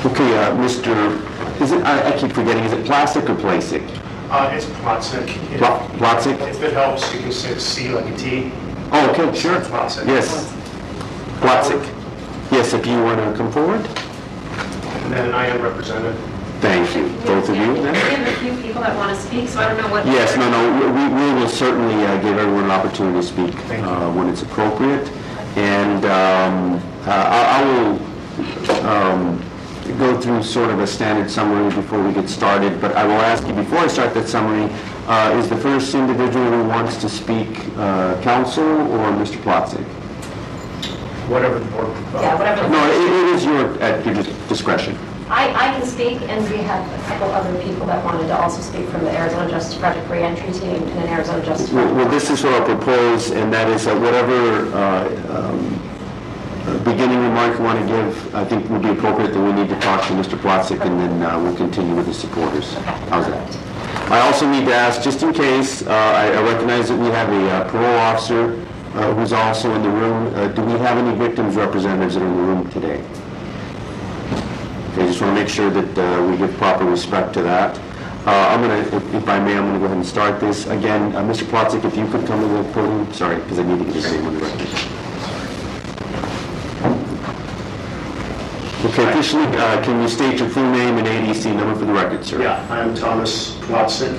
Okay, Mr. I keep forgetting, is it Plastic or Plastic? It's Plotzik. Plotzik? If it helps, you can say C like a T. Oh, okay, sure. Plotzik. Yes. Plotzik. Yes, if you want to come forward. And then I am represented. Thank you. Both of you, then? We have a few people that want to speak, so I don't know what... Yes, no, we will certainly give everyone an opportunity to speak when it's appropriate. And I will go through sort of a standard summary before we get started, but I will ask you, before I start that summary, is the first individual who wants to speak counsel or Mr. Plotzik? Whatever the board... Yeah, whatever. No, it is at your discretion. I can speak, and we have a couple other people that wanted to also speak from the Arizona Justice Project Reentry Team and an Arizona Justice Project. Well, this is what I'll propose, and that is that whatever beginning remark you want to give, I think would be appropriate, that we need to talk to Mr. Plotzik, and then we'll continue with the supporters. Okay. How's that? I also need to ask, just in case, I recognize that we have a parole officer who's also in the room. Do we have any victims representatives that are in the room today? Okay, I just want to make sure that we give proper respect to that. I'm going to, if I may, I'm going to go ahead and start this. Again, Mr. Plotzik, if you could come to the podium. Sorry, because I need to get his name on the record. Okay, officially, can you state your full name and ADC number for the record, sir? Yeah, I'm Thomas Plotzik,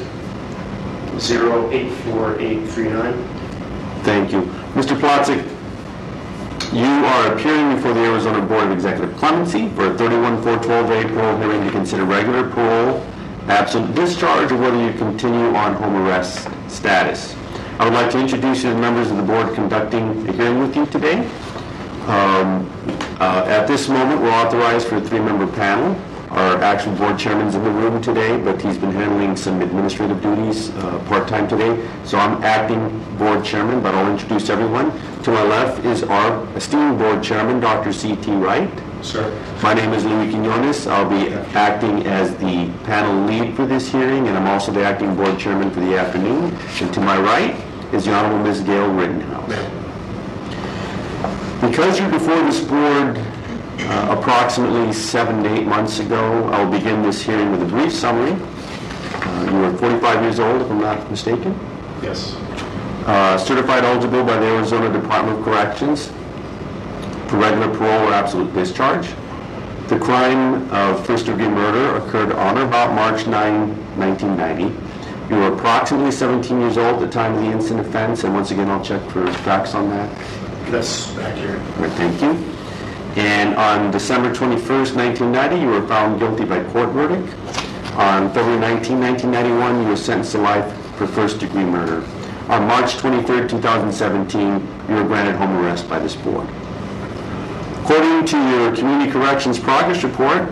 084839. Thank you. Mr. Plotzik, you are appearing before the Arizona Board of Executive Clemency for a 31-412A parole hearing to consider regular parole, absent discharge, or whether you continue on home arrest status. I would like to introduce you to the members of the board conducting the hearing with you today. At this moment, we're authorized for a 3-member panel. Our actual board chairman's in the room today, but he's been handling some administrative duties part-time today. So I'm acting board chairman, but I'll introduce everyone. To my left is our esteemed board chairman, Dr. C.T. Wright. Sir. My name is Louis Quinones. I'll be acting as the panel lead for this hearing, and I'm also the acting board chairman for the afternoon. And to my right is the Honorable Ms. Gail Rittenhouse. Because you're before this board approximately 7 to 8 months ago, I'll begin this hearing with a brief summary. You are 45 years old, if I'm not mistaken. Yes. Certified eligible by the Arizona Department of Corrections for regular parole or absolute discharge. The crime of first-degree murder occurred on or about March 9, 1990. You were approximately 17 years old at the time of the instant offense, and once again, I'll check for facts on that. That's accurate. All right, thank you. And on December 21st, 1990, you were found guilty by court verdict. On February 19, 1991, you were sentenced to life for first-degree murder. On March 23rd, 2017, you were granted home arrest by this board. According to your Community Corrections Progress Report,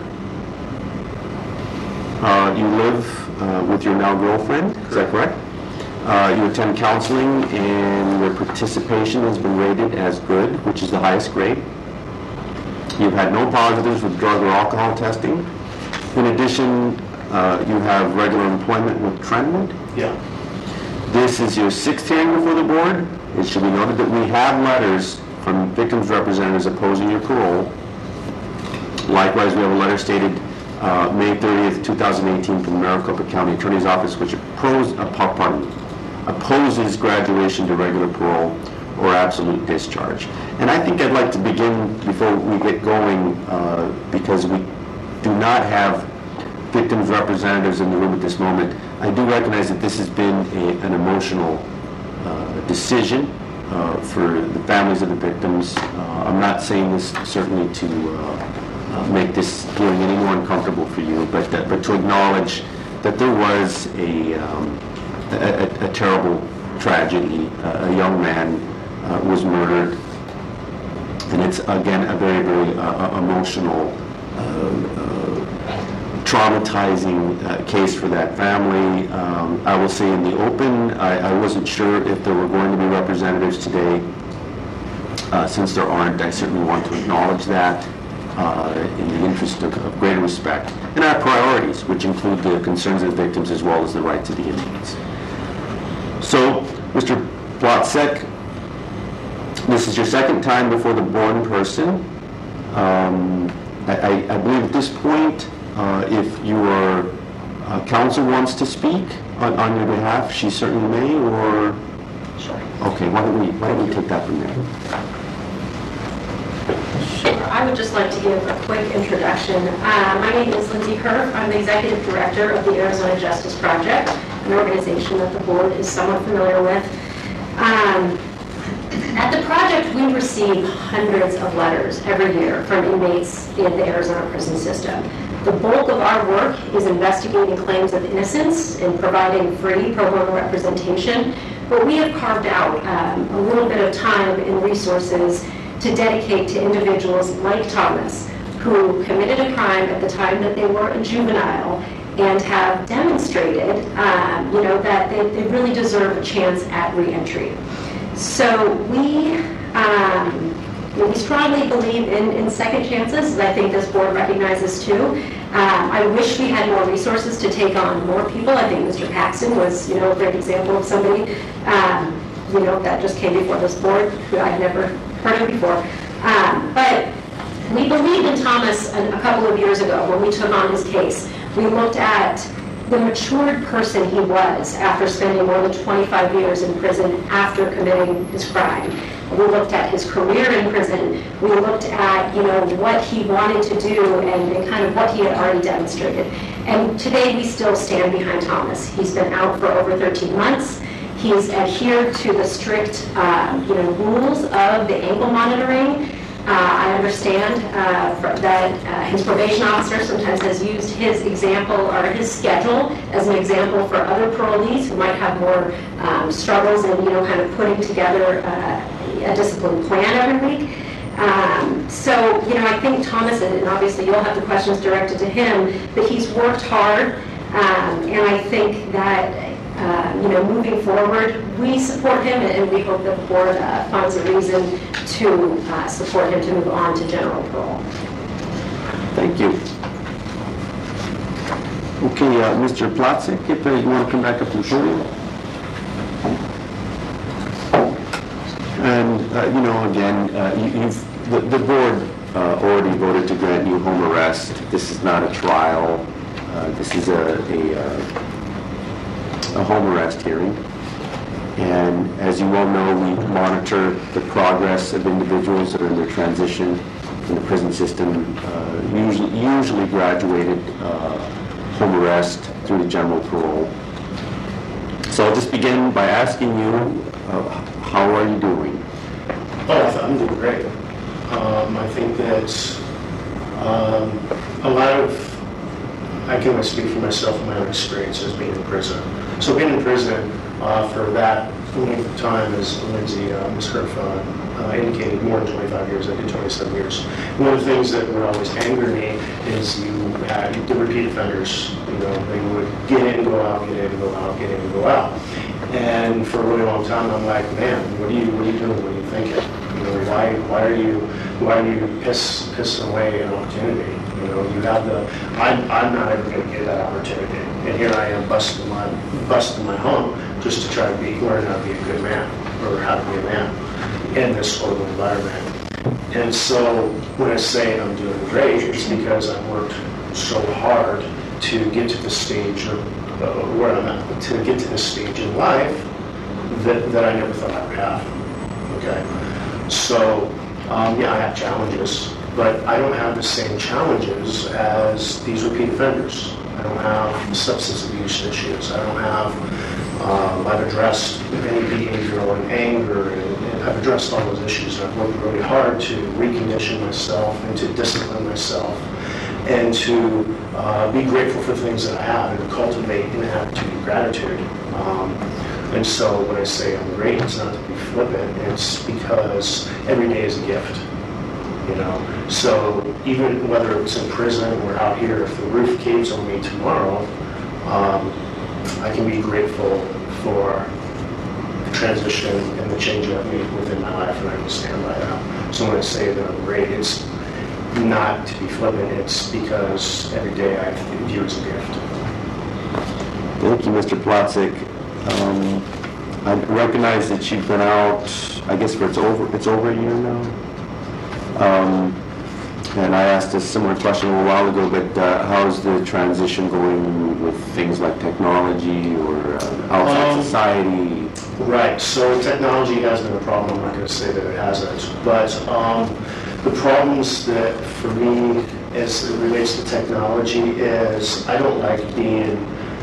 you live with your now girlfriend, is that correct? You attend counseling, and your participation has been rated as good, which is the highest grade. You've had no positives with drug or alcohol testing. In addition, you have regular employment with Trentwood. Yeah. This is your 6th hearing before the board. It should be noted that we have letters from victims' representatives opposing your parole. Likewise, we have a letter stated May 30th, 2018 from the Maricopa County Attorney's Office, which opposes graduation to regular parole or absolute discharge. And I think I'd like to begin before we get going, because we do not have victims' representatives in the room at this moment. I do recognize that this has been an emotional decision for the families of the victims. I'm not saying this certainly to make this hearing any more uncomfortable for you, but to acknowledge that there was a terrible tragedy. A young man was murdered, and it's again a very, very emotional, traumatizing case for that family. I will say in the open, I wasn't sure if there were going to be representatives today. Since there aren't, I certainly want to acknowledge that in the interest of greater respect. And our priorities, which include the concerns of the victims as well as the rights of the inmates. So, Mr. Plotzik, this is your 2nd time before the board in person. I believe at this point, if your counsel wants to speak on your behalf, she certainly may, or... Sure. Okay, why don't we take that from there? Sure. I would just like to give a quick introduction. My name is Lindsay Herf. I'm the Executive Director of the Arizona Justice Project, an organization that the board is somewhat familiar with. At the project, we receive hundreds of letters every year from inmates in the Arizona prison system. The bulk of our work is investigating claims of innocence and providing free pro bono representation, but we have carved out a little bit of time and resources to dedicate to individuals like Thomas, who committed a crime at the time that they were a juvenile and have demonstrated, that they really deserve a chance at reentry. So we strongly believe in second chances, as I think this board recognizes too. I wish we had more resources to take on more people. I think Mr. Paxton was, a great example of somebody, that just came before this board, who I'd never heard of before. But we believed in Thomas a couple of years ago when we took on his case. We looked at the matured person he was after spending more than 25 years in prison after committing his crime. We looked at his career in prison. We looked at, what he wanted to do and kind of what he had already demonstrated. And today we still stand behind Thomas. He's been out for over 13 months. He's adhered to the strict, rules of the ankle monitoring. I understand that his probation officer sometimes has used his example or his schedule as an example for other parolees who might have more struggles in, kind of putting together a discipline plan every week. I think Thomas, and obviously you'll have the questions directed to him, but he's worked hard, and I think that moving forward, we support him, and we hope that the board finds a reason to support him to move on to general parole. Thank you. Okay, Mr. Platzik, if you want to come back up to the podium. And, the board already voted to grant you home arrest. This is not a trial. This is a home arrest hearing. And as you well know, we monitor the progress of individuals that are in their transition in the prison system, usually graduated home arrest through the general parole. So I'll just begin by asking you, how are you doing? I'm doing great. I think that a lot of, I can only speak for myself and my own experiences being in prison. So being in prison for that length of time, as Lindsay, Ms. Herf indicated, more than 25 years. I did 27 years. One of the things that would always anger me is you had the repeat offenders. They would get in, go out, get in, go out, get in, go out. And for a really long time, I'm like, man, what are you doing? What are you thinking? Why are you pissing away an opportunity? You have I'm not ever going to get that opportunity. And here I am busting my hump just to try to learn how to be a good man, or how to be a man in this horrible environment. And so when I say I'm doing great, it's because I've worked so hard to get to the stage of where I'm at, to get to this stage in life that I never thought I would have. Okay, so I have challenges, but I don't have the same challenges as these repeat offenders. I don't have substance abuse issues. I don't have, I've addressed any behavioral and anger, and I've addressed all those issues. And I've worked really hard to recondition myself and to discipline myself and to be grateful for the things that I have and cultivate an attitude of gratitude. And so when I say I'm great, it's not to be flippant. It's because every day is a gift. So even whether it's in prison or out here, if the roof caves on me tomorrow, I can be grateful for the transition and the change I've made within my life, and I can stand by that. So when I say that I'm great, it's not to be flippant. It's because every day I view as a gift. Thank you, Mr. Platzik. I recognize that you've been out, I guess it's over a year now. And I asked a similar question a while ago, but how's the transition going with things like technology or outside society? Right, so technology has been a problem. I'm not going to say that it hasn't, but the problems that for me as it relates to technology is I don't like being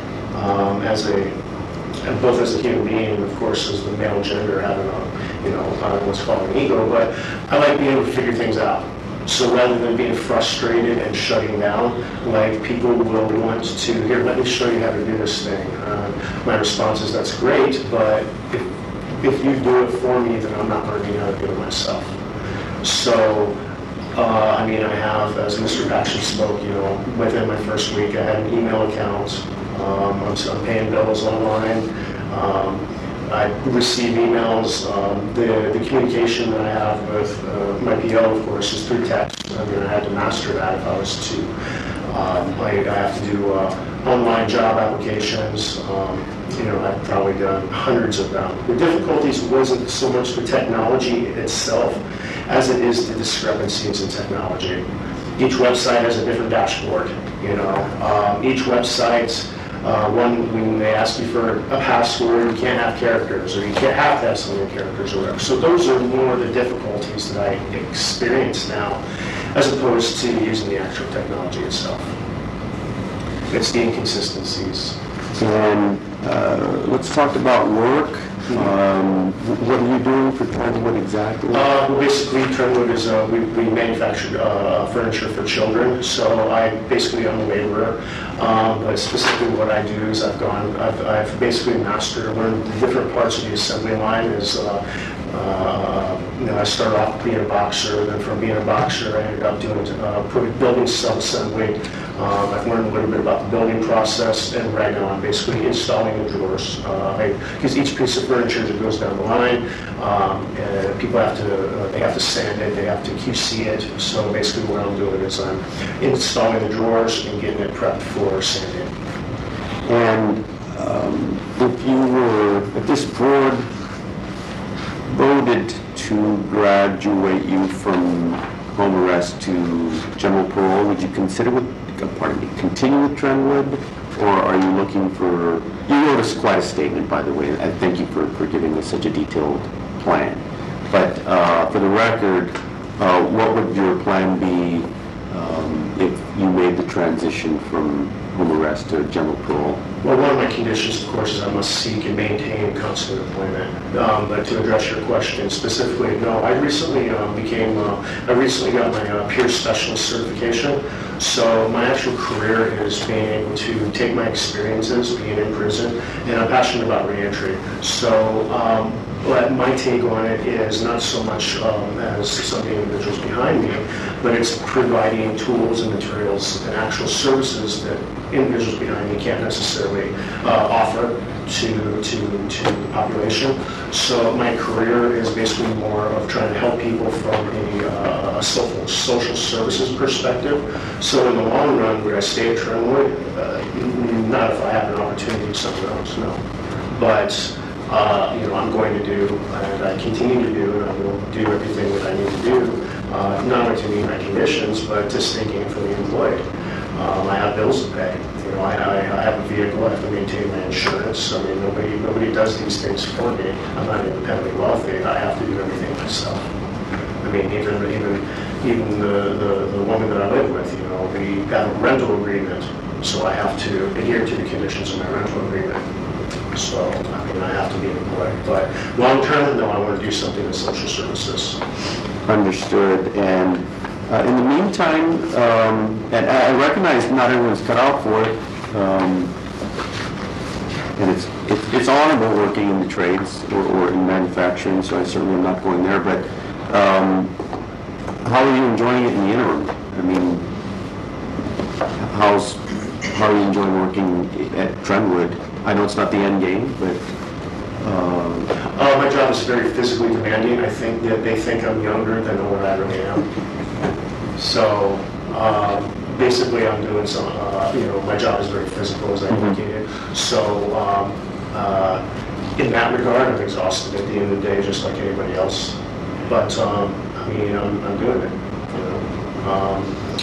both as a human being and of course as the male gender having what's called an ego, but I like being able to figure things out. So rather than being frustrated and shutting down, like people will want to, here, let me show you how to do this thing. My response is, that's great, but if you do it for me, then I'm not learning how to do it myself. So, I have, as Mr. Paxton spoke, within my first week, I had an email account. I'm paying bills online. I receive emails. The communication that I have with my PO, of course, is through text. I had to master that if I was to. I have to do online job applications. I've probably done hundreds of them. The difficulties wasn't so much the technology itself as it is the discrepancies in technology. Each website has a different dashboard. Each website. When they ask you for a password, you can't have characters, or you can't have so many characters, or whatever. So those are more the difficulties that I experience now, as opposed to using the actual technology itself. It's the inconsistencies. And let's talk about work. What are you doing for Trendwood exactly? Basically, Trendwood is we manufacture furniture for children. So I'm a laborer. But specifically, what I do is I've basically learned the different parts of the assembly line. I started off being a boxer, then from being a boxer, I ended up doing building sub-assembly. I've learned a little bit about the building process, and right now I'm basically installing the drawers. Because each piece of furniture that goes down the line, people have to sand it, they have to QC it. So basically, what I'm doing is I'm installing the drawers and getting it prepped for sanding. And if this board voted to graduate you from home arrest to general parole, would you consider continue with Trendwood, or are you looking for? You wrote us quite a statement, by the way. I thank you for giving us such a detailed plan. But for the record, what would your plan be if you made the transition from home arrest to general parole? Well, one of my conditions, of course, is I must seek and maintain constant employment. But to address your question specifically, no. I recently got my peer specialist certification. So my actual career is being able to take my experiences being in prison, and I'm passionate about reentry. So my take on it is not so much as some of the individuals behind me, but it's providing tools and materials and actual services that individuals behind me can't necessarily offer to the population. So my career is basically more of trying to help people from a social services perspective. So in the long run, would I stay at Trendwood? Not if I have an opportunity to do something else, no. But I'm going to do, and I continue to do, and I will do everything that I need to do, not only to meet my conditions, but to stay gainfully employed. I have bills to pay. I have a vehicle. I have to maintain my insurance. Nobody does these things for me. I'm not independently wealthy. I have to do everything myself. Even the woman that I live with, we have a rental agreement, so I have to adhere to the conditions of my rental agreement. So, I have to be employed. But long term, no, I want to do something in social services. Understood. And in the meantime, and I recognize not everyone's cut out for it, and it's honorable working in the trades or in manufacturing, so I certainly am not going there, but how are you enjoying it in the interim? How are you enjoying working at Trendwood? I know it's not the end game, but... my job is very physically demanding. I think that they think I'm younger than what I really am. So, basically I'm doing some, my job is very physical, as I indicated. So, in that regard, I'm exhausted at the end of the day, just like anybody else. But, I'm doing it. Um,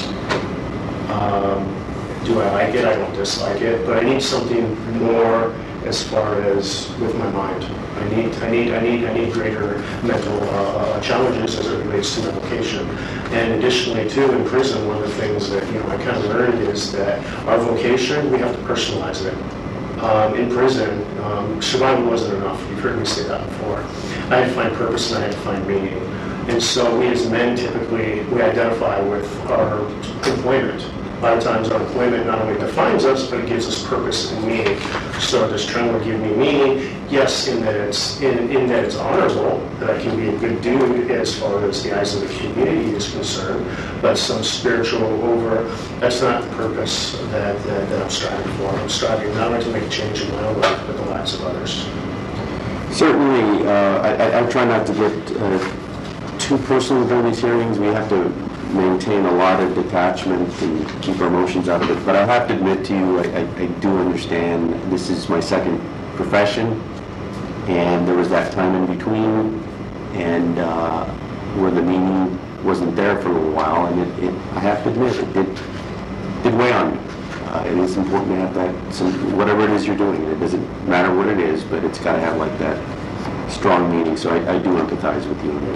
do I like it? I don't dislike it, but I need something more as far as with my mind. I need greater mental challenges as it relates to my vocation. And additionally, too, in prison, one of the things that I kind of learned is that our vocation, we have to personalize it. In prison, survival wasn't enough. You've heard me say that before. I had to find purpose and I had to find meaning. And so we as men typically, we identify with our employment. A lot of times our employment not only defines us, but it gives us purpose and meaning. So does Tremor give me meaning? Yes, in that it's honorable, that I can be a good dude as far as the eyes of the community is concerned, but some spiritual that's not the purpose that I'm striving for. I'm striving not only to make a change in my own life, but the lives of others. Certainly, I try not to get too personal during these hearings. We have to maintain a lot of detachment and keep our emotions out of it. But I have to admit to you, I do understand this is my second profession, and there was that time in between, and where the meaning wasn't there for a little while, and I have to admit, it did weigh on me. It is important to have that, whatever it is you're doing. It doesn't matter what it is, but it's got to have like that strong meaning. So I do empathize with you.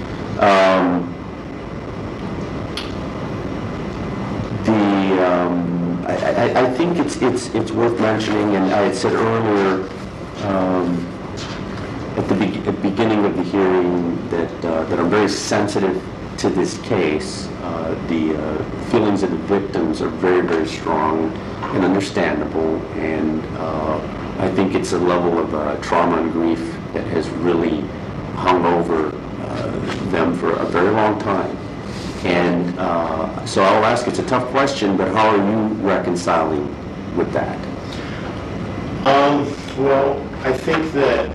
I think it's worth mentioning, and I had said earlier at the beginning of the hearing that I'm very sensitive to this case. The feelings of the victims are very, very strong and understandable, and I think it's a level of trauma and grief that has really hung over them for a very long time. And so I'll ask, it's a tough question, but how are you reconciling with that? Well, I think that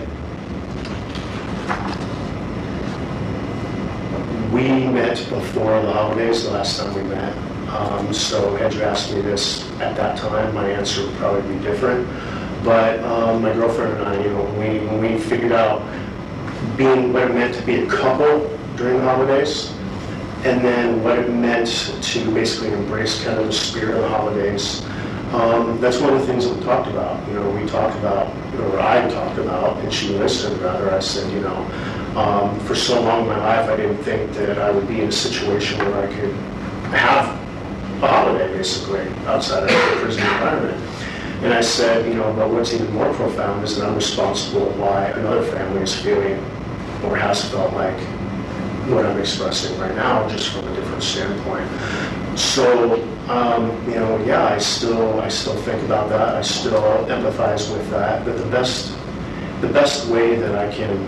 we met before the holidays, the last time we met. So had you asked me this at that time, my answer would probably be different. But my girlfriend and I, when we figured out what it meant to be a couple during the holidays, and then what it meant to basically embrace kind of the spirit of the holidays. That's one of the things that we talked about. We talked about, or I talked about, and she listened rather. I said, for so long in my life, I didn't think that I would be in a situation where I could have a holiday, basically, outside of the prison environment. And I said, but what's even more profound is that I'm responsible why another family is feeling or has felt like what I'm expressing right now, just from a different standpoint. So, I still think about that. I still empathize with that. But the best way that I can,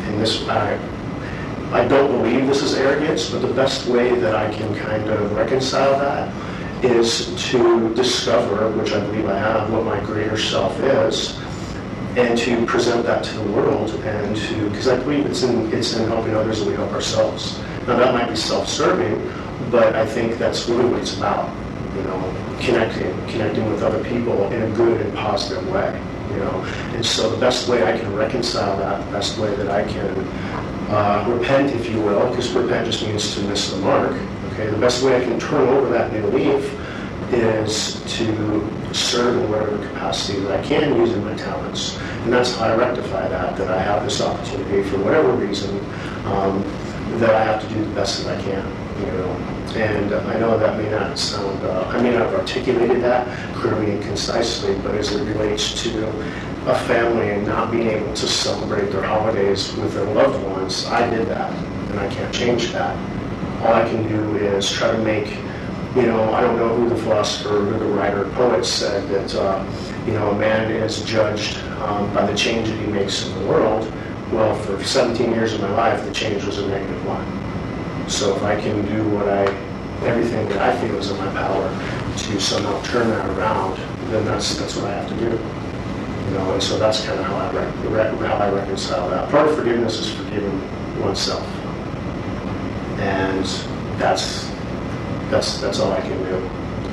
I don't believe this is arrogance, but the best way that I can kind of reconcile that is to discover, which I believe I have, what my greater self is, and to present that to the world, and because I believe it's in helping others that we help ourselves. Now that might be self-serving, but I think that's really what it's about, connecting with other people in a good and positive way, And so the best way I can reconcile that, the best way that I can repent, if you will, because repent just means to miss the mark, okay? The best way I can turn over that new leaf is to serve in whatever capacity that I can using my talents. And that's how I rectify that I have this opportunity for whatever reason, that I have to do the best that I can, And I know that may not sound, I may not have articulated that clearly and concisely, but as it relates to a family and not being able to celebrate their holidays with their loved ones, I did that, and I can't change that. All I can do is try to make, I don't know who the philosopher, who the writer, poet said that, a man is judged by the change that he makes in the world. Well, for 17 years of my life, the change was a negative one. So if I can do everything that I feel is in my power to somehow turn that around, then that's what I have to do. And so that's kind of how I reconcile that. Part of forgiveness is forgiving oneself, and that's all I can do.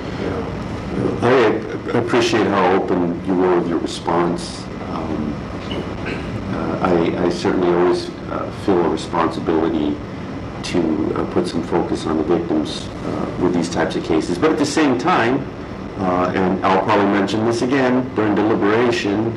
I appreciate how open you were with your response. I certainly always feel a responsibility put some focus on the victims with these types of cases. But at the same time, and I'll probably mention this again during deliberation,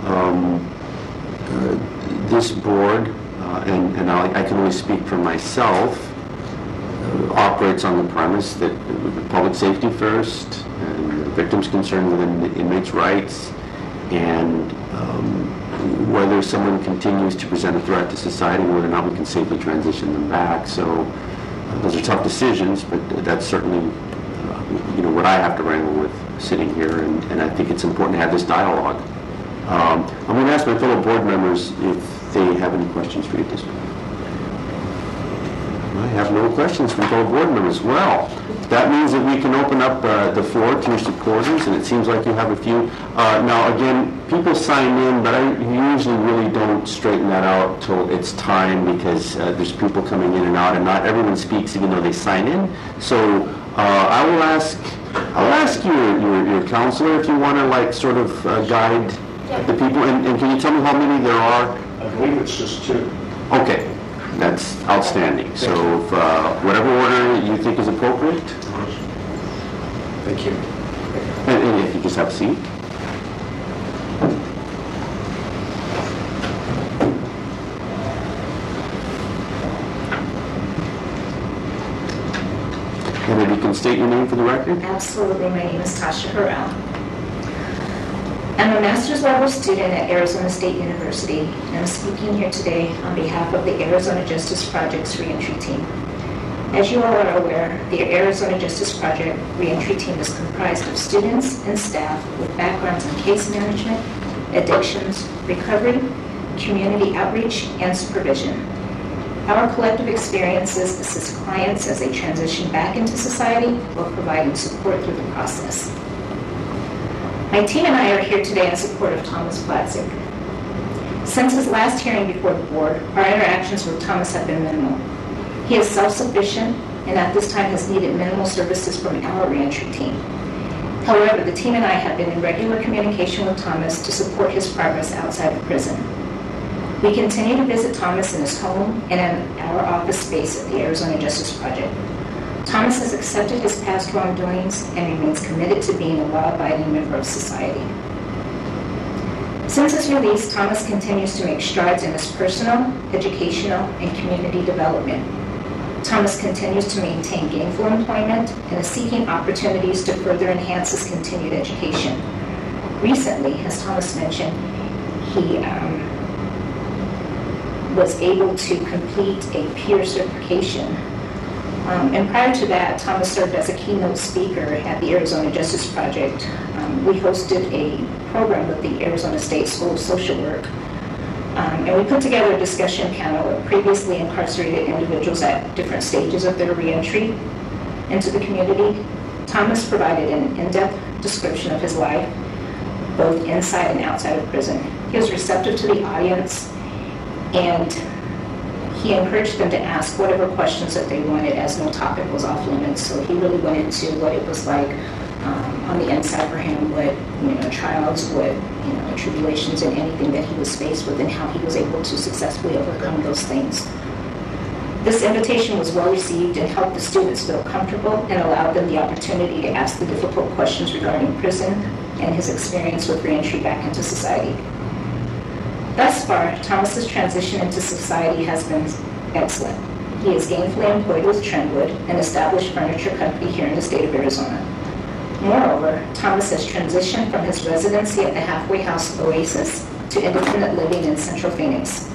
this board, and I can only speak for myself, operates on the premise that public safety first, and the victim's concerned within the inmates' rights, and whether someone continues to present a threat to society, whether or not we can safely transition them back. So those are tough decisions, but that's certainly what I have to wrangle with sitting here, and I think it's important to have this dialogue. I'm going to ask my fellow board members if they have any questions for you at this point. I have no questions from fellow board members. Well, that means that we can open up the floor to your supporters, and it seems like you have a few. Now, again, people sign in, but I usually really don't straighten that out till it's time, because there's people coming in and out, and not everyone speaks even though they sign in. So I'll ask your counselor if you want to sort of guide the people, and can you tell me how many there are? I believe it's just 2. Okay. That's outstanding. So if, whatever order you think is appropriate. Thank you. And if you just have a seat. And if you can state your name for the record. Absolutely. My name is Tasha Harrell. I'm a master's level student at Arizona State University, and I'm speaking here today on behalf of the Arizona Justice Project's reentry team. As you all are aware, the Arizona Justice Project reentry team is comprised of students and staff with backgrounds in case management, addictions, recovery, community outreach, and supervision. Our collective experiences assist clients as they transition back into society while providing support through the process. My team and I are here today in support of Thomas Platzik. Since his last hearing before the board, our interactions with Thomas have been minimal. He is self-sufficient and at this time has needed minimal services from our reentry team. However, the team and I have been in regular communication with Thomas to support his progress outside of prison. We continue to visit Thomas in his home and in our office space at the Arizona Justice Project. Thomas has accepted his past wrongdoings and remains committed to being a law-abiding member of society. Since his release, Thomas continues to make strides in his personal, educational, and community development. Thomas continues to maintain gainful employment and is seeking opportunities to further enhance his continued education. Recently, as Thomas mentioned, he was able to complete a peer certification. And prior to that, Thomas served as a keynote speaker at the Arizona Justice Project. We hosted a program with the Arizona State School of Social Work. And we put together a discussion panel of previously incarcerated individuals at different stages of their reentry into the community. Thomas provided an in-depth description of his life, both inside and outside of prison. He was receptive to the audience, and he encouraged them to ask whatever questions that they wanted, as no topic was off limits. So he really went into what it was like on the inside for him, what trials, what tribulations, and anything that he was faced with, and how he was able to successfully overcome those things. This invitation was well received and helped the students feel comfortable and allowed them the opportunity to ask the difficult questions regarding prison and his experience with reentry back into society. Thus far, Thomas's transition into society has been excellent. He is gainfully employed with Trentwood, an established furniture company here in the state of Arizona. Moreover, Thomas has transitioned from his residency at the halfway house Oasis to independent living in Central Phoenix.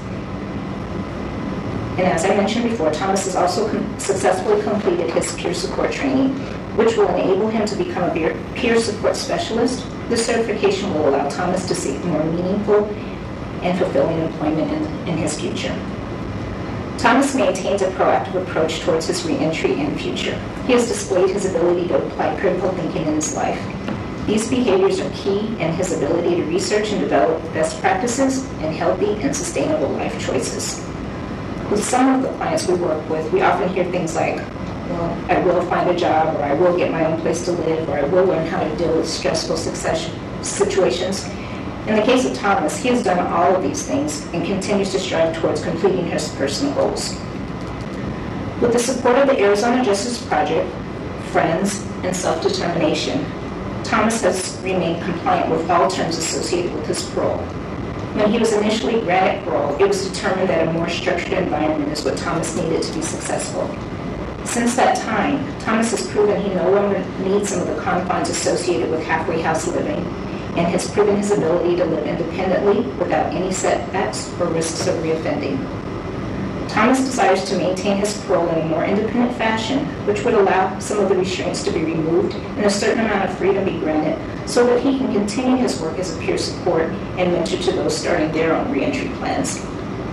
And as I mentioned before, Thomas has also successfully completed his peer support training, which will enable him to become a peer support specialist. This certification will allow Thomas to seek more meaningful and fulfilling employment in his future. Thomas maintains a proactive approach towards his reentry and future. He has displayed his ability to apply critical thinking in his life. These behaviors are key in his ability to research and develop best practices and healthy and sustainable life choices. With some of the clients we work with, we often hear things like, well, I will find a job, or I will get my own place to live, or I will learn how to deal with stressful situations. In the case of Thomas, he has done all of these things and continues to strive towards completing his personal goals. With the support of the Arizona Justice Project, friends, and self-determination, Thomas has remained compliant with all terms associated with his parole. When he was initially granted parole, it was determined that a more structured environment is what Thomas needed to be successful. Since that time, Thomas has proven he no longer needs some of the confines associated with halfway house living, and has proven his ability to live independently without any setbacks or risks of reoffending. Thomas desires to maintain his parole in a more independent fashion, which would allow some of the restraints to be removed and a certain amount of freedom be granted so that he can continue his work as a peer support and mentor to those starting their own reentry plans.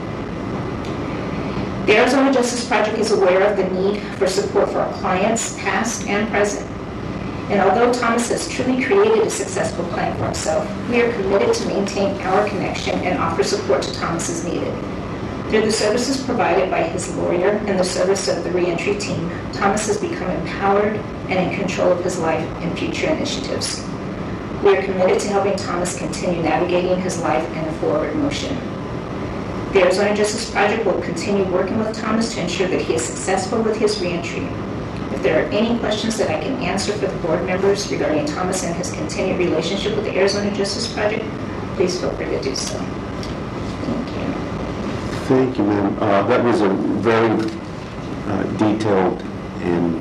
The Arizona Justice Project is aware of the need for support for our clients, past and present. And although Thomas has truly created a successful plan for himself, we are committed to maintain our connection and offer support to Thomas as needed. Through the services provided by his lawyer and the service of the reentry team, Thomas has become empowered and in control of his life and future initiatives. We are committed to helping Thomas continue navigating his life in a forward motion. The Arizona Justice Project will continue working with Thomas to ensure that he is successful with his reentry. If there are any questions that I can answer for the board members regarding Thomas and his continued relationship with the Arizona Justice Project, please feel free to do so. Thank you. Thank you, ma'am. That was a very detailed and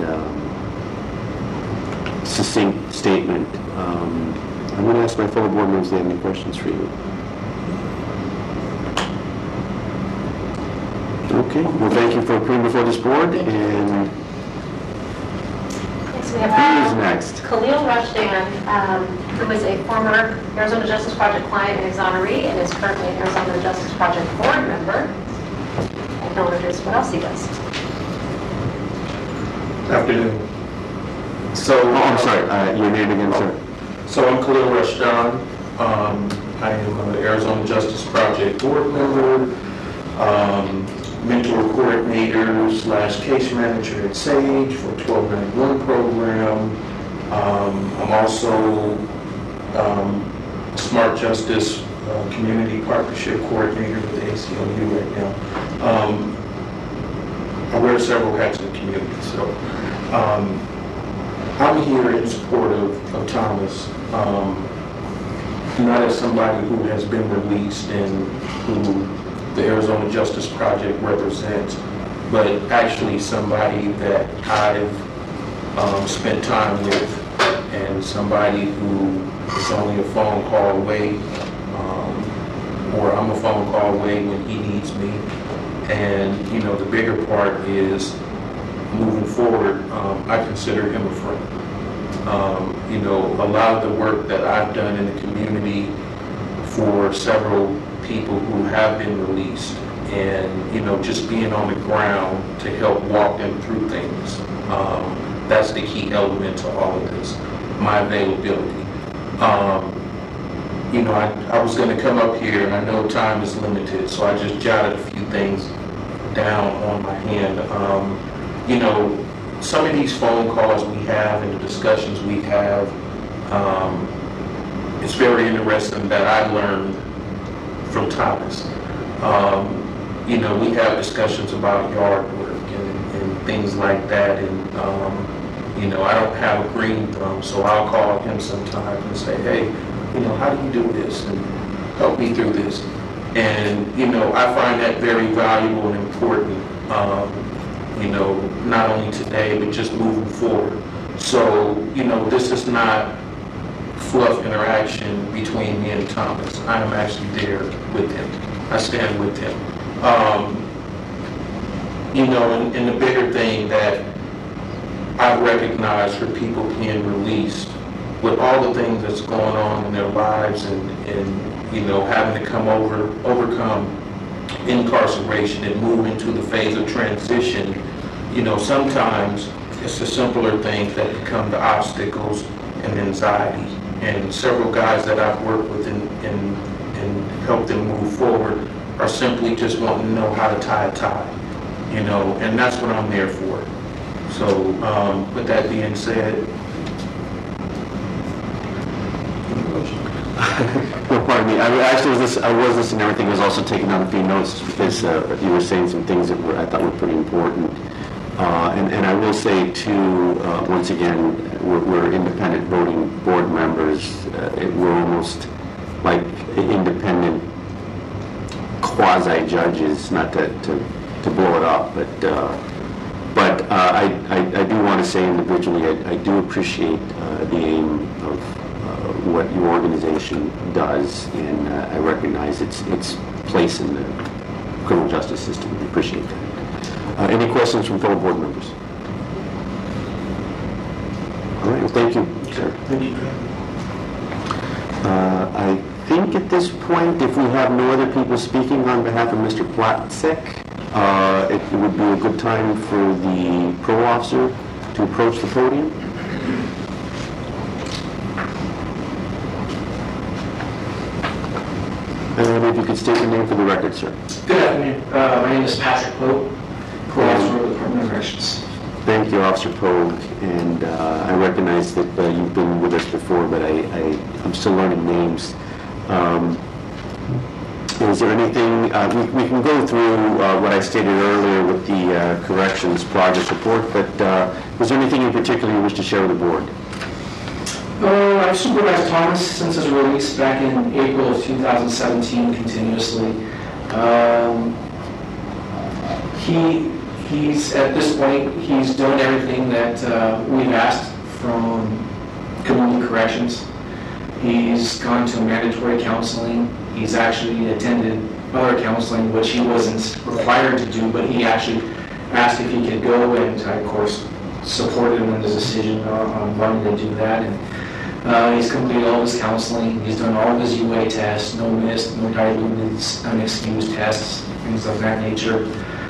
succinct statement. I'm going to ask my fellow board members if they have any questions for you. Okay, well, thank you for appearing before this board, and Next, we who is have next? Khalil Rushdan, who is a former Arizona Justice Project client and exoneree and is currently an Arizona Justice Project board member. And he'll introduce what else he does. Afternoon. So, Oh, I'm sorry, your name again, sir? So I'm Khalil Rushdan. I am an Arizona Justice Project board member, mentor coordinator / case manager at SAGE for 1291 program. I'm also Smart Justice Community Partnership Coordinator with the ACLU right now. I wear several hats in the community, so I'm here in support of Thomas, not as somebody who has been released and who the Arizona Justice Project represents, but actually somebody that I've spent time with, and somebody who is only a phone call away, or I'm a phone call away when he needs me. And, you know, the bigger part is moving forward, I consider him a friend. You know, a lot of the work that I've done in the community for several people who have been released, and, you know, just being on the ground to help walk them through things. That's the key element to all of this, my availability. You know, I was going to come up here, and I know time is limited, so I just jotted a few things down on my hand. You know, some of these phone calls we have and the discussions we have, it's very interesting that I learned from Thomas. You know, we have discussions about yard work and things like that, and you know, I don't have a green thumb, so I'll call him sometimes and say, hey, you know, how do you do this? And help me through this. And, you know, I find that very valuable and important, you know, not only today, but just moving forward. So, you know, this is not fluff interaction between me and Thomas. I am actually there with him. I stand with him. You know, and the bigger thing that I recognize for people being released, with all the things that's going on in their lives and you know, having to overcome incarceration and move into the phase of transition, you know, sometimes it's the simpler things that become the obstacles and anxiety. And several guys that I've worked with and helped them move forward are simply just wanting to know how to tie a tie, you know, and that's what I'm there for. So, with that being said, No, pardon me. I was listening to everything. I was also taking down a few notes because you were saying some things that I thought were pretty important. And I will say too, once again, we're independent voting board members. We're almost like independent quasi-judges, not to blow it up, but I do want to say individually, I do appreciate the aim of what your organization does, and I recognize its place in the criminal justice system. I appreciate that. Any questions from fellow board members? All right, well, thank you, sir. Thank you. I think at this point, if we have no other people speaking on behalf of Mr. Platzek, it would be a good time for the parole officer to approach the podium. And if you could state your name for the record, sir. Good afternoon. My name is Patrick Pope, parole officer with the Department of Corrections. Thank you, Officer Pogue, and I recognize that you've been with us before, but I'm still learning names. Is there anything, we can go through what I stated earlier with the corrections progress report, but was there anything in particular you wish to share with the board? I've supervised Thomas since his release back in April of 2017 continuously. He's at this point, he's done everything that we've asked from community corrections. He's gone to mandatory counseling. He's actually attended other counseling, which he wasn't required to do, but he actually asked if he could go, and I, of course, supported him in his decision on wanting to do that. And he's completed all his counseling. He's done all of his UA tests, no missed, no diluted, unexcused tests, things of that nature.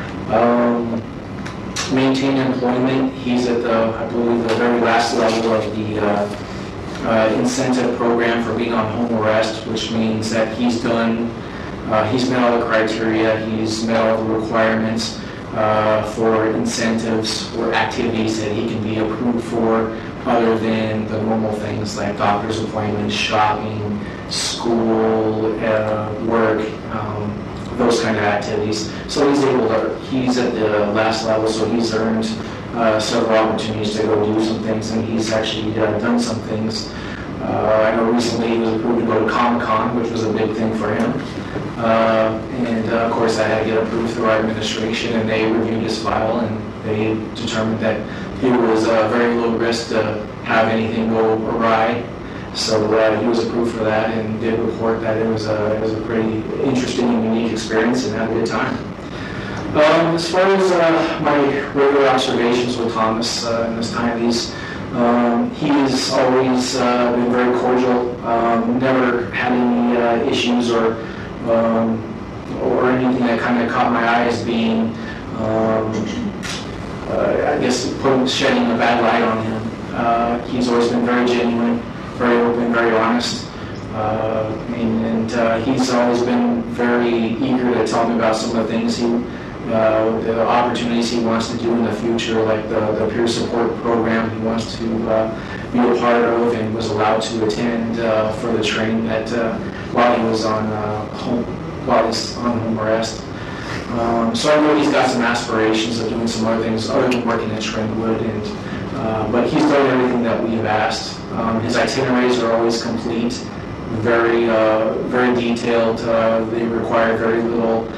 Maintain employment. He's at the, I believe, the very last level of the incentive program for being on home arrest, which means that he's met all the criteria, he's met all the requirements for incentives or activities that he can be approved for, other than the normal things like doctor's appointments, shopping, school, work, those kind of activities. So he's at the last level, so he's earned several opportunities to go do some things, and he's actually done some things. I know recently he was approved to go to Comic-Con, which was a big thing for him. And of course I had to get approved through our administration, and they reviewed his file, and they determined that he was very low risk to have anything go awry. So he was approved for that, and did report that it was a pretty interesting and unique experience, and had a good time. As far as my regular observations with Thomas in this time, he has always been very cordial, never had any issues or anything that kind of caught my eye as being, I guess, shedding a bad light on him. He's always been very genuine, very open, very honest, and he's always been very eager to tell me about some of the things the opportunities he wants to do in the future, like the peer support program he wants to be a part of, and was allowed to attend for the training that while he's on home arrest. So I know he's got some aspirations of doing some other things other than working at Trentwood, but he's done everything that we've asked. His itineraries are always complete, very detailed. They require very little.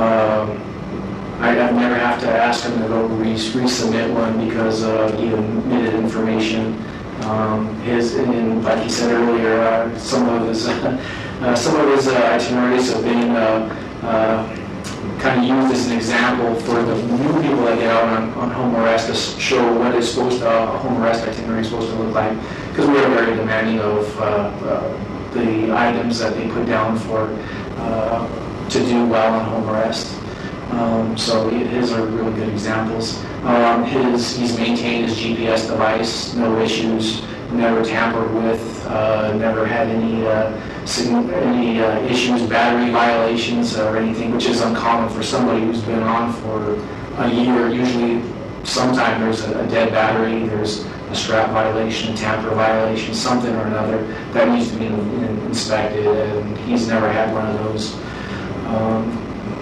I've never have to ask him to go resubmit one because he omitted information. And like he said earlier, some of his itineraries have been kind of used as an example for the new people that get out on home arrest to show what is supposed to a home arrest itinerary is supposed to look like, because we are very demanding of the items that they put down for to do while on home arrest. So his are really good examples. He's maintained his GPS device, no issues, never tampered with, never had any issues, battery violations or anything, which is uncommon for somebody who's been on for a year. Usually, sometime there's a dead battery, there's a strap violation, tamper violation, something or another that needs to be inspected, and he's never had one of those.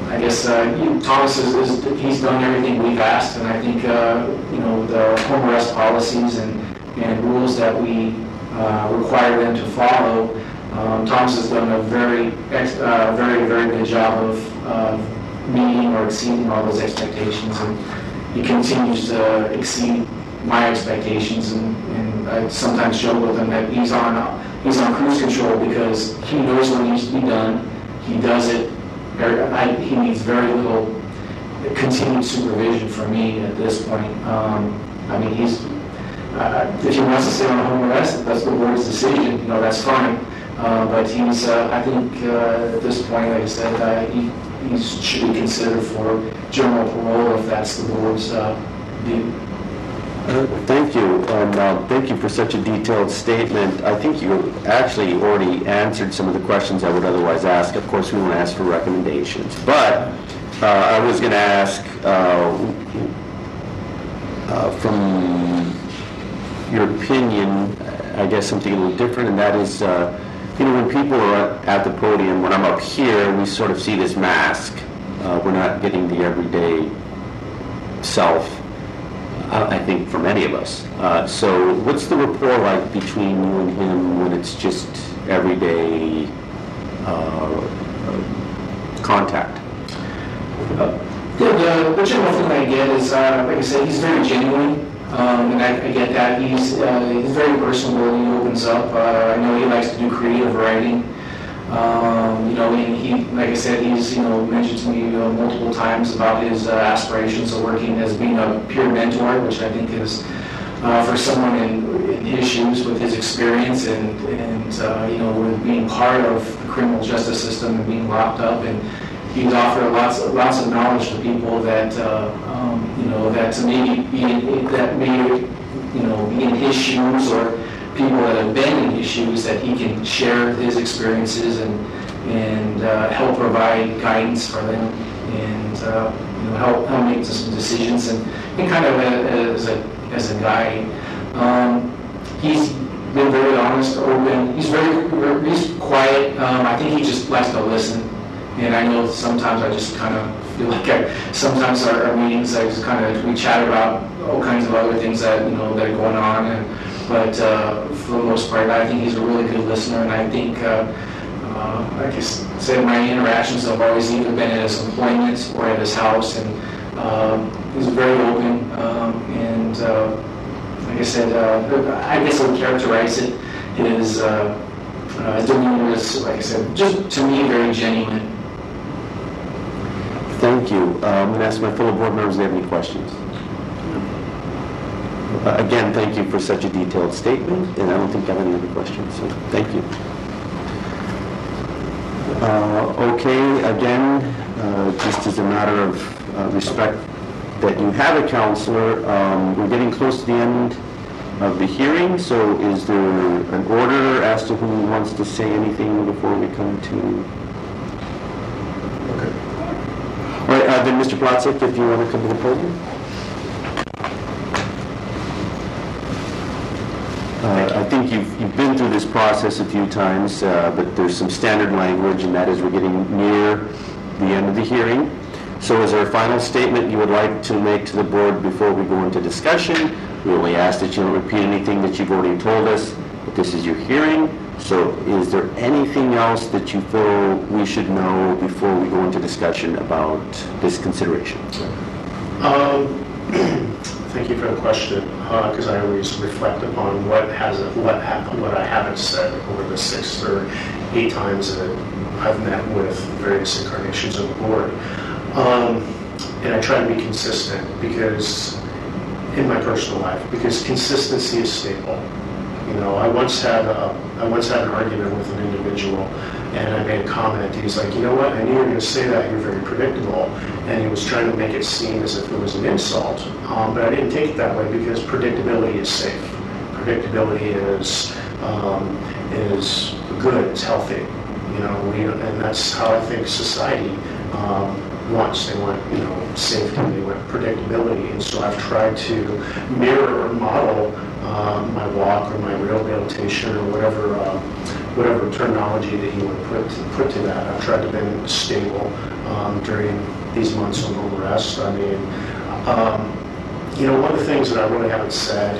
I guess Thomas he's done everything we've asked, and I think the home arrest policies and rules that we require them to follow. Thomas has done a very good job of meeting or exceeding all those expectations, and he continues to exceed my expectations. And I sometimes joke with him that he's on cruise control because he knows what needs to be done. He does it. He needs very little continued supervision from me at this point. I mean, if he wants to stay on home arrest, if that's the board's decision, that's fine. But he's, I think, at this point, like I said, he should be considered for general parole if that's the board's view. Thank you, and thank you for such a detailed statement. I think you actually already answered some of the questions I would otherwise ask. Of course, we won't ask for recommendations, but I was going to ask, from your opinion, I guess something a little different, and that is, when people are at the podium, when I'm up here, we sort of see this mask. We're not getting the everyday self, I think, for many of us. So what's the rapport like between you and him when it's just everyday contact? The general thing I get is, like I said, he's very genuine, and I get that. He's very personable. He opens up. I know he likes to do creative writing. And he, like I said, he's mentioned to me multiple times about his aspirations of working as being a peer mentor, which I think is for someone in his shoes with his experience and with being part of the criminal justice system and being locked up, and he's offered lots of knowledge to people that that maybe be in his shoes, or people that have been in his shoes, that he can share his experiences and help provide guidance for them, and help make some decisions, and kind of as a guide. He's been very honest, open. He's quiet. I think he just likes to listen. And I know sometimes I just kind of feel like sometimes our meetings, we chat about all kinds of other things that that are going on. But for the most part, I think he's a really good listener. And I think, like I said, my interactions have always either been at his employment or at his house. And he's very open. And like I said, I guess I would characterize it his demeanor is, like I said, just to me, very genuine. Thank you. I'm going to ask my fellow board members if they have any questions. Again, thank you for such a detailed statement, and I don't think I have any other questions, so thank you. Okay, again, just as a matter of respect that you have a counselor, we're getting close to the end of the hearing, so is there an order as to who wants to say anything before we come to... Okay. All right, then Mr. Platzik, if you want to come to the podium. I think you've been through this process a few times, but there's some standard language, and that is we're getting near the end of the hearing. So is there a final statement you would like to make to the board before we go into discussion? We only ask that you don't repeat anything that you've already told us, but this is your hearing. So is there anything else that you feel we should know before we go into discussion about this consideration? Thank you for the question, because I always reflect upon what I haven't said over the 6 or 8 times that I've met with various incarnations of the board. And I try to be consistent because in my personal life, because consistency is staple. I once had an argument with an individual, and I made a comment. He was like, "You know what? I knew you were going to say that. You're very predictable." And he was trying to make it seem as if it was an insult, but I didn't take it that way because predictability is safe. Predictability is good. It's healthy. And that's how I think society wants. They want safety. They want predictability. And so I've tried to mirror or model my walk or my rehabilitation or whatever terminology that you want to put to that. I've tried to be stable during these months on home arrest. I mean, one of the things that I really haven't said,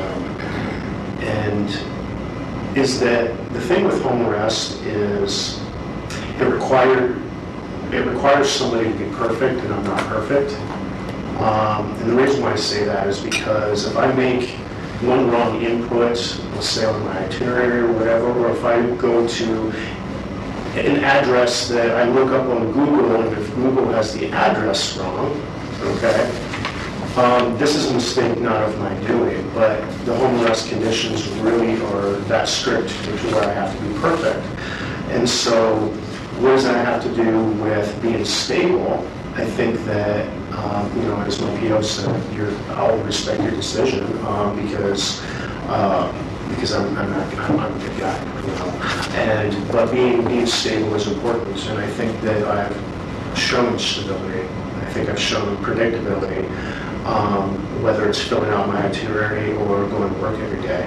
and is that the thing with home arrest is it requires somebody to be perfect, and I'm not perfect. And the reason why I say that is because if I make one wrong input, let's say on my itinerary or whatever, or if I go to an address that I look up on Google, and if Google has the address wrong, okay, this is a mistake not of my doing, but the home arrest conditions really are that strict to where I have to be perfect. And so what does that have to do with being stable? I think that, as my PO said, I'll respect your decision because I'm a good guy, but being stable is important, and I think that I've shown stability. I think I've shown predictability, whether it's filling out my itinerary or going to work every day.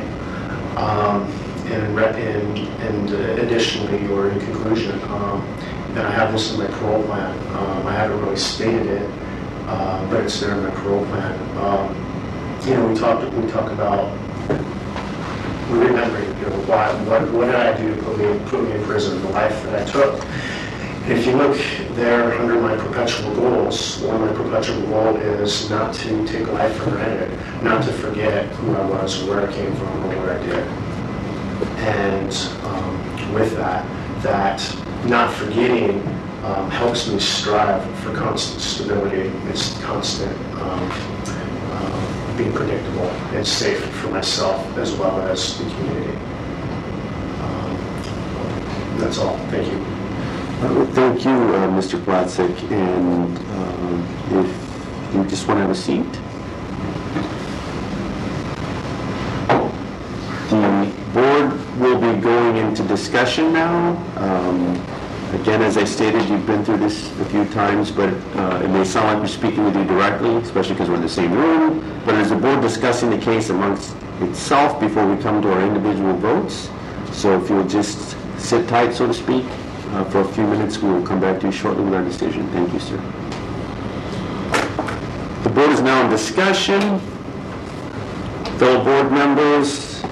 And additionally, or in conclusion, and I have this in my parole plan. I haven't really stated it, but it's there in my parole plan. We talk about remembering, what did I do to put me in prison, the life that I took. And if you look there under my perpetual goals, one of my perpetual goals is not to take life for granted, not to forget who I was, where I came from, and what I did. And with that not forgetting helps me strive for constant stability. It's constant being predictable and safe for myself as well as the community. That's all. Thank you. Thank you, Mr. Platzek. And if you just want to have a seat. The board will be going into discussion now. Again, as I stated, you've been through this a few times, but it may sound like we're speaking with you directly, especially because we're in the same room. But as the board discussing the case amongst itself before we come to our individual votes. So if you'll just sit tight, so to speak, for a few minutes, we will come back to you shortly with our decision. Thank you, sir. The board is now in discussion. Fellow board members,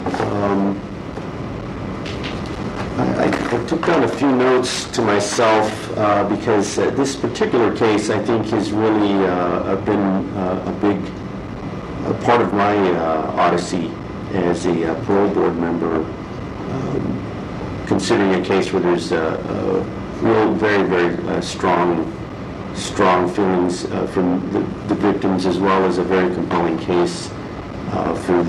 I took down a few notes to myself because this particular case, I think, has really been a big part of my odyssey as a parole board member, considering a case where there's real, very, very strong feelings from the victims, as well as a very compelling case for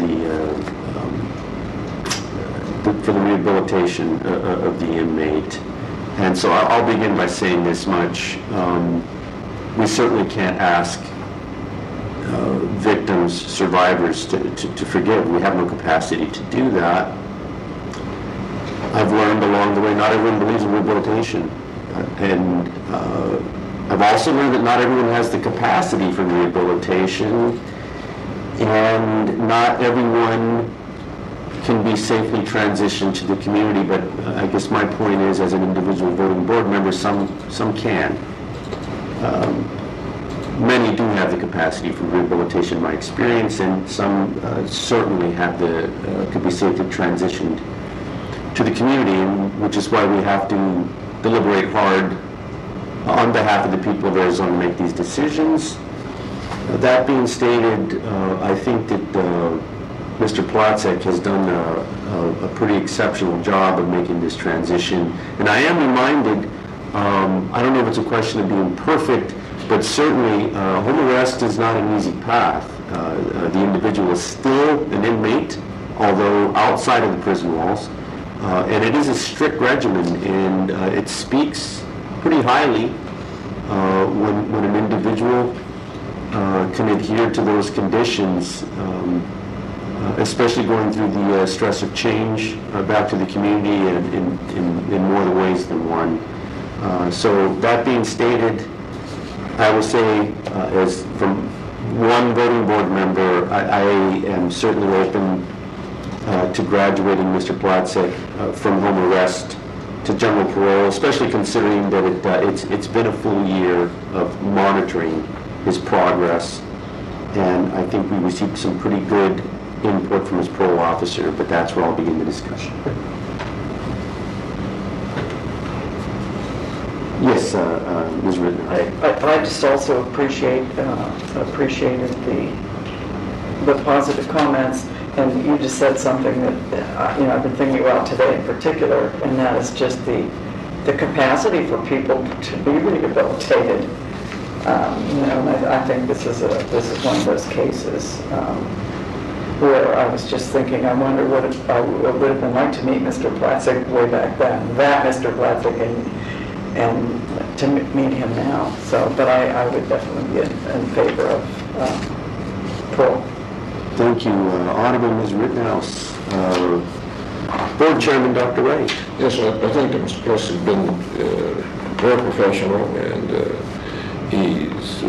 the rehabilitation of the inmate. And so I'll begin by saying this much. We certainly can't ask victims, survivors to forgive. We have no capacity to do that. I've learned along the way not everyone believes in rehabilitation. And I've also learned that not everyone has the capacity for rehabilitation, and not everyone can be safely transitioned to the community. But I guess my point is, as an individual voting board member, some can. Many do have the capacity for rehabilitation, in my experience, and some certainly could be safely transitioned to the community, which is why we have to deliberate hard on behalf of the people of Arizona to make these decisions. That being stated, I think that Mr. Platzek has done a pretty exceptional job of making this transition. And I am reminded, I don't know if it's a question of being perfect, but certainly home arrest is not an easy path. The individual is still an inmate, although outside of the prison walls. And it is a strict regimen, and it speaks pretty highly when an individual can adhere to those conditions, especially going through the stress of change back to the community in more ways than one. So that being stated, I will say, as from one voting board member, I am certainly open to graduating Mr. Platzek from home arrest to general parole, especially considering that it's been a full year of monitoring his progress. And I think we received some pretty good input from his parole officer, but that's where I'll begin the discussion. Yes, Ms. Rittner. I just also appreciated the positive comments, and you just said something that I've been thinking about today in particular, and that is just the capacity for people to be rehabilitated. And I think this is one of those cases where I was just thinking, I wonder what I would have been like to meet Mr. Platzek way back then, that Mr. Platzek, and to meet him now. So, but I would definitely be in favor of parole. Thank you. Honorable Ms. Rittenhouse. Board Chairman Dr. Wright. Yes, I think that Mr. Plus has been very professional, and he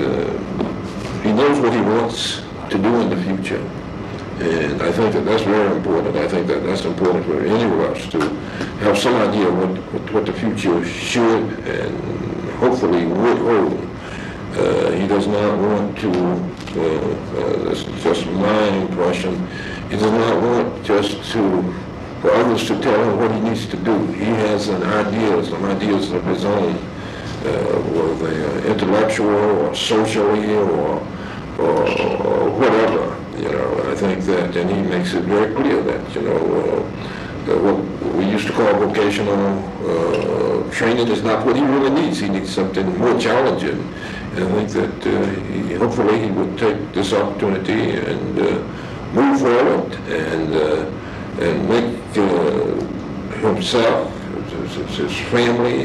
knows what he wants to do in the future. And I think that that's very important. I think that that's important for any of us to have some idea what the future should and hopefully would hold. He does not want to, this is just my impression, he does not want just for others to tell him what he needs to do. He has some ideas of his own, whether intellectual or socially or whatever. I think that, and he makes it very clear that, what we used to call vocational training is not what he really needs. He needs something more challenging. And I think that hopefully he would take this opportunity and move forward and make himself, his family,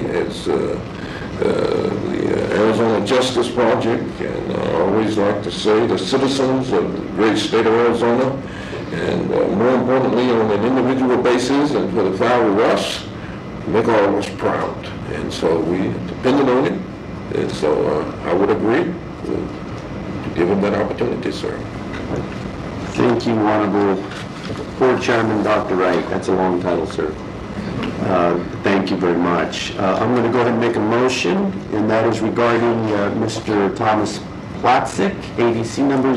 the Arizona Justice Project, and I always like to say the citizens of the great state of Arizona, and more importantly on an individual basis and for the five of us, make all of us proud. And so we depended on him, and so I would agree to give him that opportunity, sir. Thank you, Honorable Board Chairman Dr. Wright. That's a long title, sir. Thank you very much. I'm going to go ahead and make a motion, and that is regarding Mr. Thomas Platzek, ADC number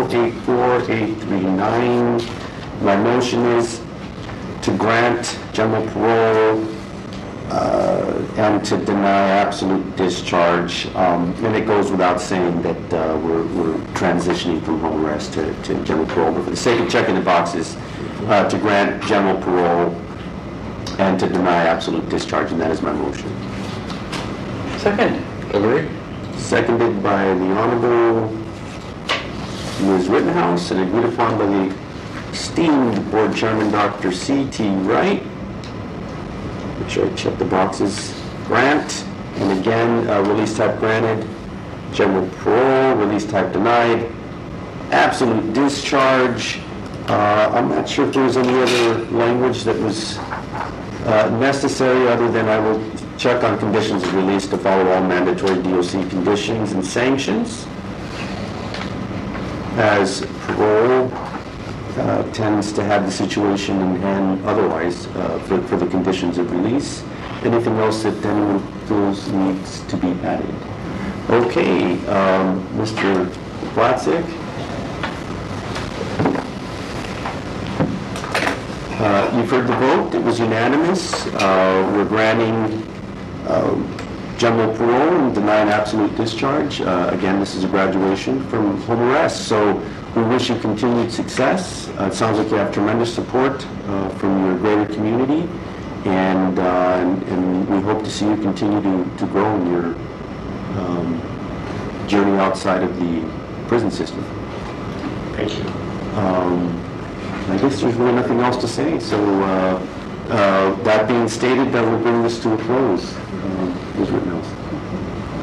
084839. My motion is to grant general parole and to deny absolute discharge. And it goes without saying that we're transitioning from home arrest to general parole. But for the sake of checking the boxes, to grant general parole and to deny absolute discharge, and that is my motion. Second. Agree? Seconded by the Honorable Ms. Rittenhouse and agreed upon by the esteemed Board Chairman Dr. C.T. Wright. Make sure I check the boxes. Grant, and again, release type granted, general parole, release type denied, absolute discharge. I'm not sure if there was any other language that was necessary other than I will check on conditions of release to follow all mandatory DOC conditions and sanctions, as parole tends to have the situation in hand otherwise for the conditions of release. Anything else that anyone feels needs to be added? Okay, Mr. Platzek. You've heard the vote. It was unanimous. We're granting general parole and denying absolute discharge. Again, this is a graduation from home arrest. So we wish you continued success. It sounds like you have tremendous support from your greater community, and we hope to see you continue to grow in your journey outside of the prison system. Thank you. I guess there's really nothing else to say. So that being stated, that will bring this to a close. Ms. Rittenhouse.